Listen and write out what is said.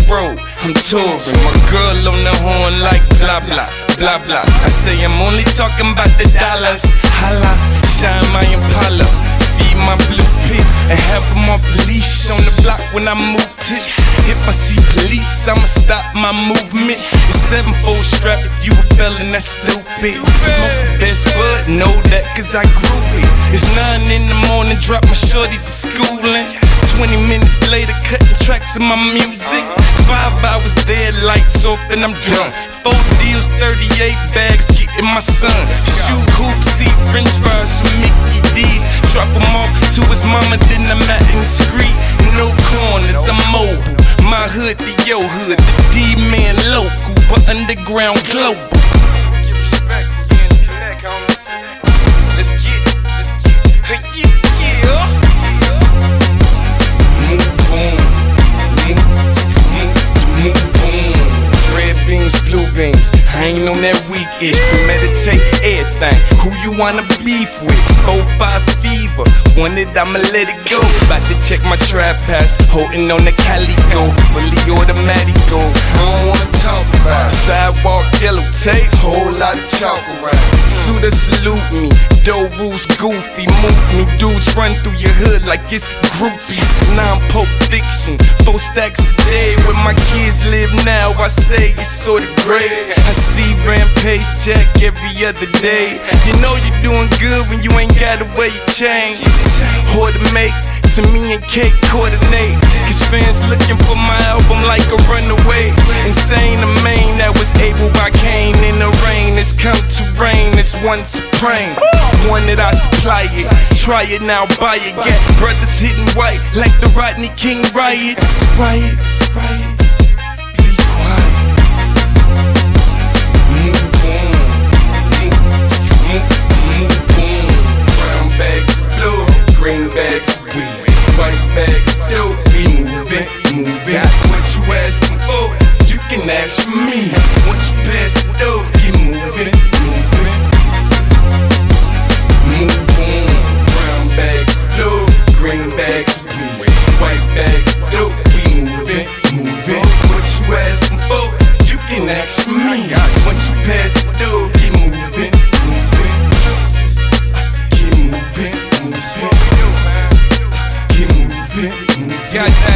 road, I'm touring. My girl on the horn like blah blah, blah blah. I say I'm only talking about the dollars. Holla, shine my Impala, feed my blue pig, and have them off leash on the block when I move tits. If I see police, I'ma stop my movement. The 7-4 strap, if you a felon, that's stupid. Smoke the best bud, know that cause I grew it. It's 9 in the morning, drop my shorties to schooling. 20 minutes later, cutting tracks of my music. 5 hours there, lights off and I'm done. 4 deals, 38 bags, getting my son. Shoe hoops, eat french fries from Mickey D's. Drop them off to his mama, then I'm out in the street. No corners, I'm mobile. My hood to your hood, the D-man local, but underground global. Give respect, connect, homie. Let's get it, let's get it. Hey, yeah. Move on, move on. Red beans, blue beans, I ain't on that weak-ish. Premeditate everything, who you wanna beef with? 4-5 fever, want it, I'ma let it go. About to check my trap pass, holding on the Calico. Fully automatic go, I don't wanna talk about it. Sidewalk yellow tape, whole lot of chalk around. Suda salute me, dough rules goofy. Move me, dudes run through your hood like it's groupies. Now I'm Pulp Fiction, 4 stacks a day. Where my kids live now, I say it's sorta great. I see Rampage Jack every other day. You know you're doing good when you ain't gotta wear your chain. Or to make, to me and Kate coordinate. Cause fans looking for my album like a runaway. Insane, the main that was able by Kane. In the rain, it's come to rain, it's one supreme. One that I supply it, try it now, buy it. Get brothers hitting white like the Rodney King riots. Riots, riots. Be quiet. Move on. Move on. Brown bags blue, green bags weed, white bags dope. We moving, moving. What you asking for, you can ask for me. Once you pass the door, get moving, moving. Move on. Brown bags blue, green bags weed, white bags dope. We moving, moving. What you asking for, you can ask for me. Once you pass the door, get moving, moving. Get moving, moving. Get moving, moving.